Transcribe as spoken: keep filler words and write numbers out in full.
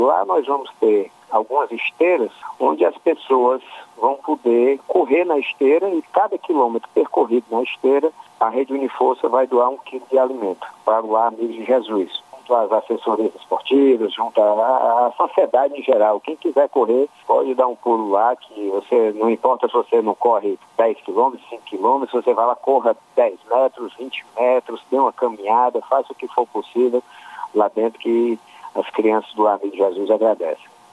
Lá nós vamos ter algumas esteiras onde as pessoas vão poder correr na esteira e cada quilômetro percorrido na esteira, a Rede Uniforça vai doar um quilo de alimento para o Lar Amigos de Jesus. Junto às assessorias esportivas, junto à, à sociedade em geral. Quem quiser correr pode dar um pulo lá, que você, não importa se você não corre dez quilômetros, cinco quilômetros, você vai lá, corra dez metros, vinte metros, dê uma caminhada, faça o que for possível lá dentro que as crianças do Lar Amigo de Jesus agradecem.